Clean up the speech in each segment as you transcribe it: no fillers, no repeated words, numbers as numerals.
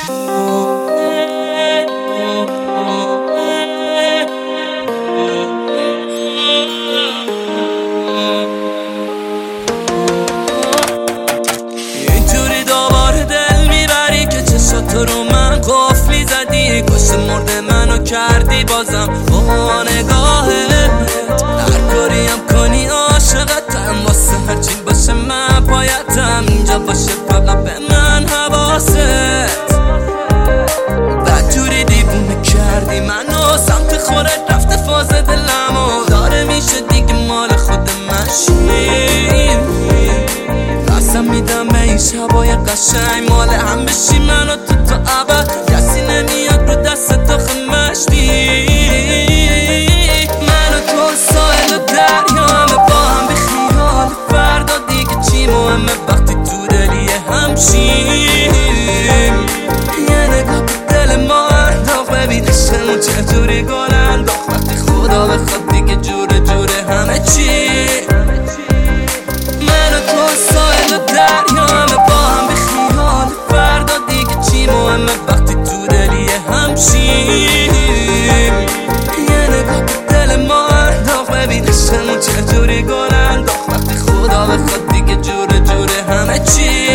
اینجوری دوباره دل میبری که چشاتو رو من قفلی زدی، کشت مرد منو کردی بازم با نگاهت. هر کاریم کنی عاشقتم، واسه هرچی باشه من پایتم، اینجا باشه فقط به من حواست. بدجوری دیوونه کردی منو، سمت خورت رفته فاز دلمو، داره میشه دیگه مال خود من شیم. قسم میدم به این شبای قشنگ مال هم بشی منو تو ابد، کسی نمیاد رو دست داخل مشتی. من و تو ساحل و دریا همه با هم بی خیال، فردا دیگه چی مهمه وقتی تو دلی همشیم. یه نگاه به دل ما انداخت، ببین عشقمون چجوری گل انداخت، وقتی خدا بخواد دیگه جوره جوره همه چی. من و تو ساحل و دریا همه با هم بی خیال، فردا دیگه چی مهمه وقتی تو دلی همشیم. یه نگاه به دل ما انداخت، ببین عشقمون چجوری گل انداخت، وقتی خدا بخواد دیگه جوره جوره همه چی.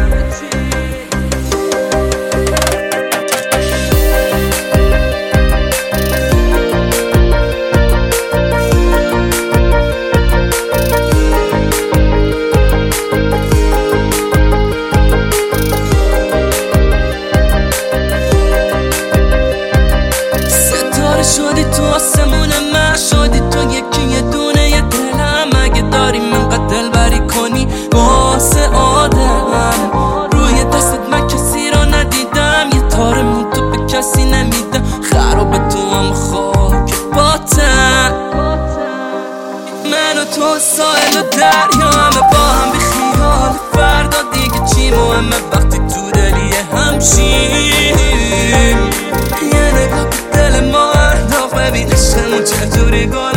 شدی تو آسمون من، شدی تو یکی یه دونه یه دلم، اگه داری منقدر دلبری کنی واسه آدم. روی دستت من کسی رو ندیدم، یه تار تو به کسی نمیدم، خراب تو هم خاک باتم. من و تو ساحل و دریا همه با هم بی خیال، فردا دیگه چی مهمه وقتی تو دلی همشیم. یه نگاه به دل ما ببین عشقمون چجوری گل